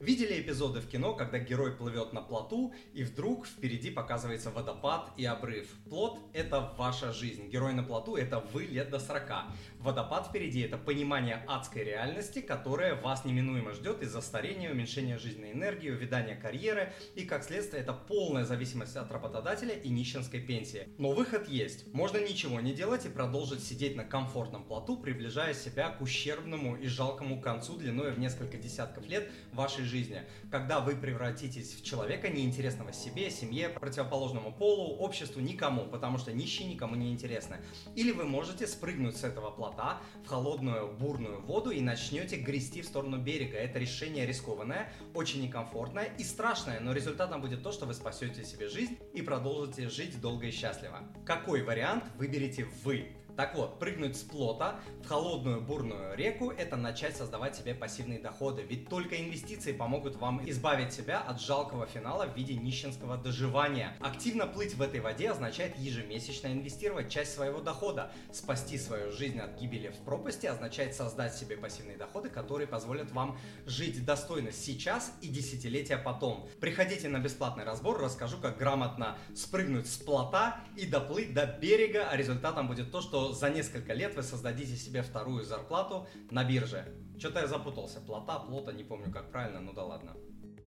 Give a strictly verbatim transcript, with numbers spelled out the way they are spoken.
Видели эпизоды в кино, когда герой плывет на плоту, и вдруг впереди показывается водопад и обрыв. Плот — это ваша жизнь, герой на плоту — это вы лет до сорока. Водопад впереди — это понимание адской реальности, которая вас неминуемо ждет из-за старения, уменьшения жизненной энергии, увядания карьеры, и как следствие это полная зависимость от работодателя и нищенской пенсии. Но выход есть. Можно ничего не делать и продолжить сидеть на комфортном плоту, приближая себя к ущербному и жалкому концу длиной в несколько десятков лет вашей жизни. жизни, когда вы превратитесь в человека, неинтересного себе, семье, противоположному полу, обществу, никому, потому что нищие никому не интересны. Или вы можете спрыгнуть с этого плота в холодную бурную воду и начнете грести в сторону берега. Это решение рискованное, очень некомфортное и страшное, но результатом будет то, что вы спасете себе жизнь и продолжите жить долго и счастливо. Какой вариант выберете вы? Так вот, прыгнуть с плота в холодную бурную реку – это начать создавать себе пассивные доходы, ведь только инвестиции помогут вам избавить себя от жалкого финала в виде нищенского доживания. Активно плыть в этой воде означает ежемесячно инвестировать часть своего дохода. Спасти свою жизнь от гибели в пропасти означает создать себе пассивные доходы, которые позволят вам жить достойно сейчас и десятилетия потом. Приходите на бесплатный разбор, расскажу, как грамотно спрыгнуть с плота и доплыть до берега, а результатом будет то, что за несколько лет вы создадите себе вторую зарплату на бирже. Что-то я запутался. Плота, плота, не помню как правильно, ну да ладно.